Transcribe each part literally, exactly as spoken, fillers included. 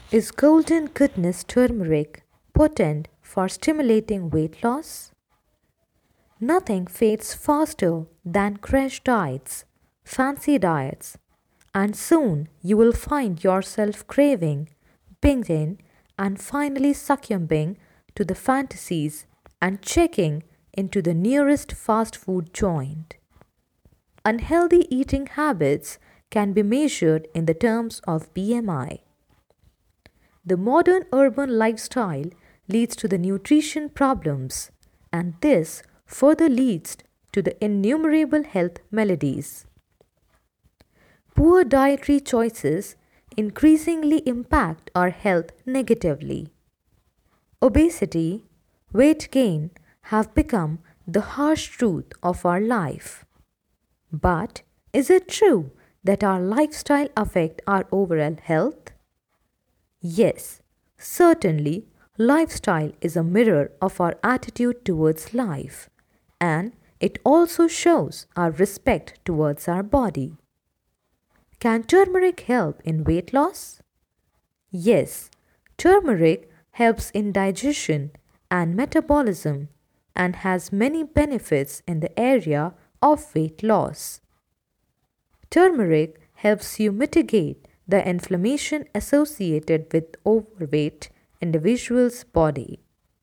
Is golden goodness turmeric potent for stimulating weight loss? Nothing fades faster than crash diets, fancy diets, and soon you will find yourself craving, binging, and finally succumbing to the fantasies and checking into the nearest fast food joint. Unhealthy eating habits can be measured in the terms of B M I. The modern urban lifestyle leads to the nutrition problems, and this further leads to the innumerable health maladies. Poor dietary choices increasingly impact our health negatively. Obesity, weight gain have become the harsh truth of our life. But is it true that our lifestyle affect our overall health? Yes, certainly lifestyle is a mirror of our attitude towards life, and it also shows our respect towards our body. Can turmeric help in weight loss? Yes, turmeric helps in digestion and metabolism and has many benefits in the area of weight loss. Turmeric helps you mitigate the inflammation associated with overweight individual's body.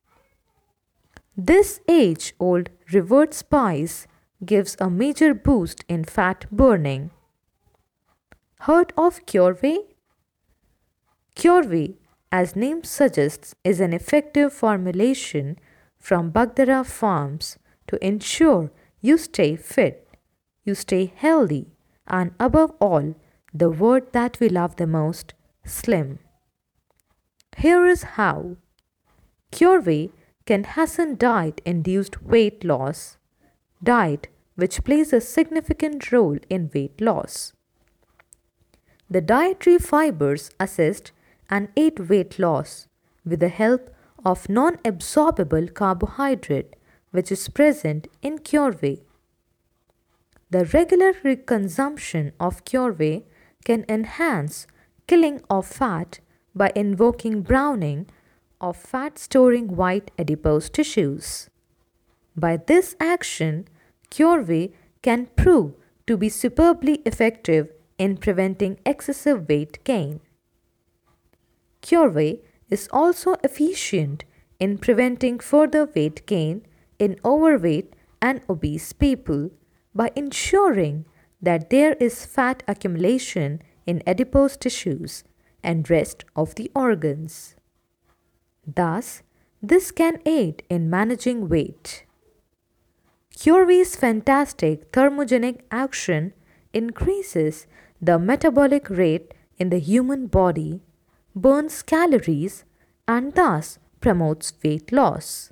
This age-old revered spice gives a major boost in fat burning. Heard of Curevy? Curevy, as name suggests, is an effective formulation from Bagdara farms to ensure you stay fit, you stay healthy, and above all, the word that we love the most, slim. Here is how. Curevy can hasten diet-induced weight loss, diet which plays a significant role in weight loss. The dietary fibers assist and aid weight loss with the help of non-absorbable carbohydrate which is present in Curevy. The regular consumption of Curevy can enhance killing of fat by invoking browning of fat-storing white adipose tissues. By this action, Curevy can prove to be superbly effective in preventing excessive weight gain. Curevy is also efficient in preventing further weight gain in overweight and obese people by ensuring that there is fat accumulation in adipose tissues and rest of the organs. Thus, this can aid in managing weight. Curevy's fantastic thermogenic action increases the metabolic rate in the human body, burns calories, and thus promotes weight loss.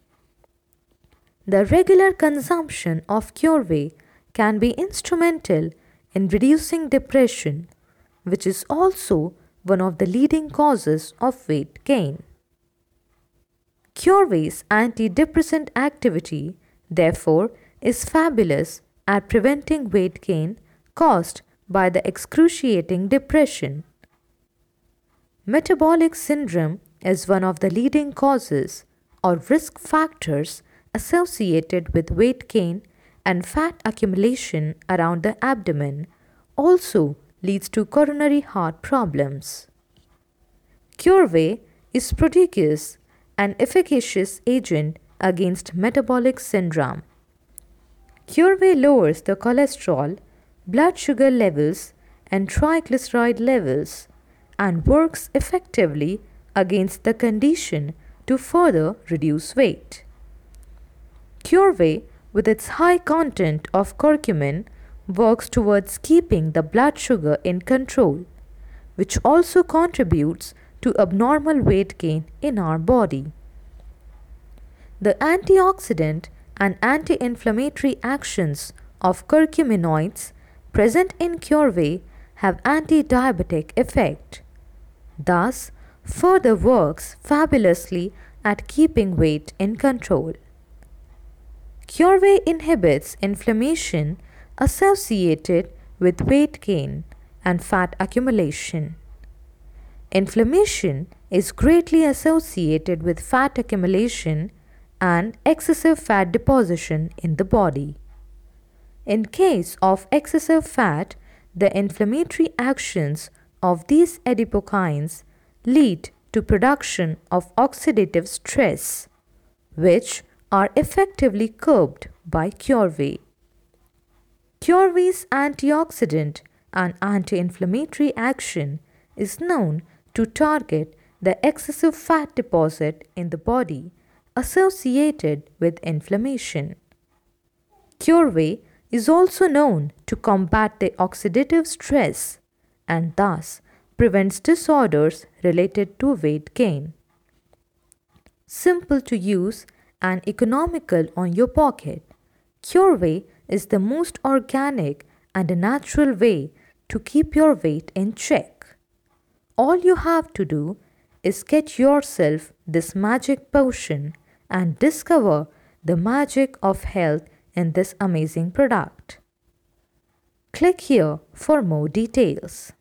The regular consumption of Curevy can be instrumental in reducing depression, which is also one of the leading causes of weight gain. Curevy's antidepressant activity, therefore, is fabulous at preventing weight gain caused by the excruciating depression. Metabolic syndrome is one of the leading causes or risk factors associated with weight gain, and fat accumulation around the abdomen also leads to coronary heart problems. Curevy is prodigious and efficacious agent against metabolic syndrome. Curevy lowers the cholesterol, blood sugar levels, and triglyceride levels and works effectively against the condition to further reduce weight. Curevy, with its high content of curcumin, works towards keeping the blood sugar in control, which also contributes to abnormal weight gain in our body. The antioxidant and anti-inflammatory actions of curcuminoids present in Curevy have anti-diabetic effect, thus further works fabulously at keeping weight in control. Curevy inhibits inflammation associated with weight gain and fat accumulation. Inflammation is greatly associated with fat accumulation and excessive fat deposition in the body. In case of excessive fat, the inflammatory actions of these adipokines lead to production of oxidative stress, which are effectively curbed by Curvey. Curvey's antioxidant and anti-inflammatory action is known to target the excessive fat deposit in the body associated with inflammation. Curvey is also known to combat the oxidative stress and thus prevents disorders related to weight gain. Simple to use and economical on your pocket, Curvey is the most organic and a natural way to keep your weight in check. All you have to do is get yourself this magic potion and discover the magic of health in this amazing product. Click here for more details.